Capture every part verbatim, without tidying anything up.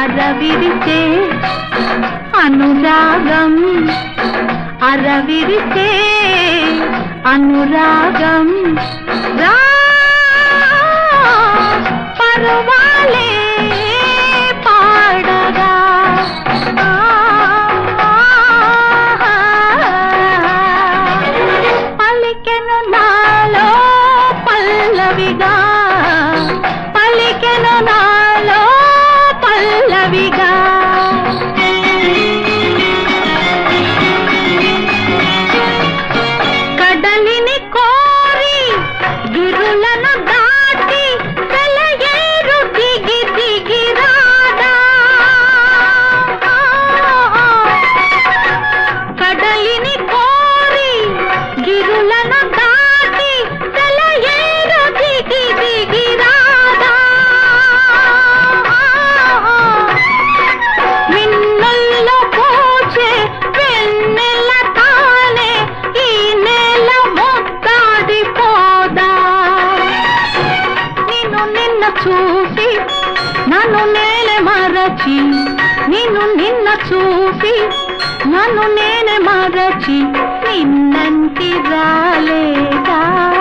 అరవిరిసే అనురాగం అరవిరిసే అనురాగం రా పరువాలే పాడగా పలికెను నాలో పల్లవిగా పలికెను నాలో పల్లవిగా కడలిని కోరి గిరులను దాటి సెలయేరు దిగి దిగి రాదా కడలిని కోరి గిరులను దాటి సెలయేరు దిగి దిగి రాదా మిన్నుల్లో పూచే వెన్నెల తానే ఈ నేల ముద్దాడిపోదా నిన్ను నిన్న చూసి నన్ను నేనే మరచి నిన్ను నిన్న చూసి నన్ను నేనే మరచి నిన్నంటి రాలేదా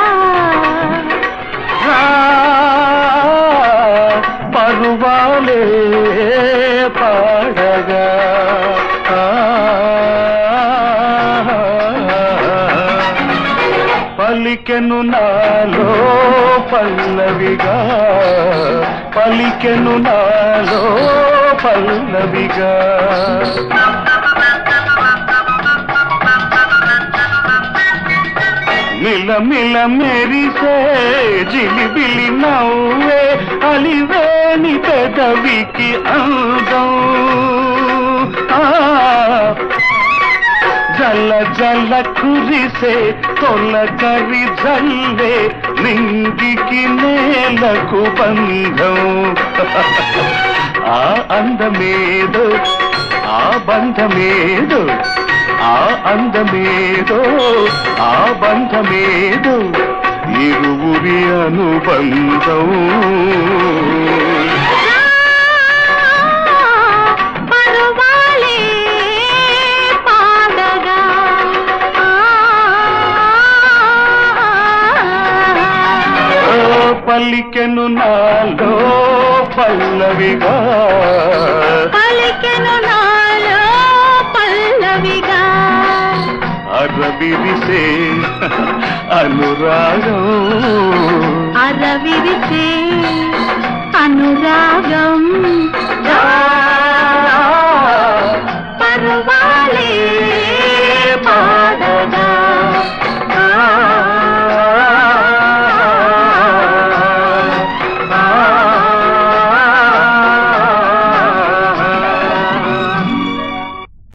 పరువాలే పాడగా పలికెను నాలో పల్లవిగా పలికెను నాలో పల్లవిగా మిల మిల మెరిసే జిలిబిలి నవ్వే అలివేని పెదవికి అందం జల్ల జల్ల కురిసే తొలకరి జల్లే నింగికి నేలకు బంధం ఆ అందమేదో ఆ బంధమేదో ఆ అందమేదో ఆ బంధమేదో ఇరువురి అనుబంధం పరువాలే పాడగా పలికెను నాలో పల్లవిగా పలికెను నాలో పల్లవిగా అరవిరిసే అనురాగం అరవిరిసే అనురాగం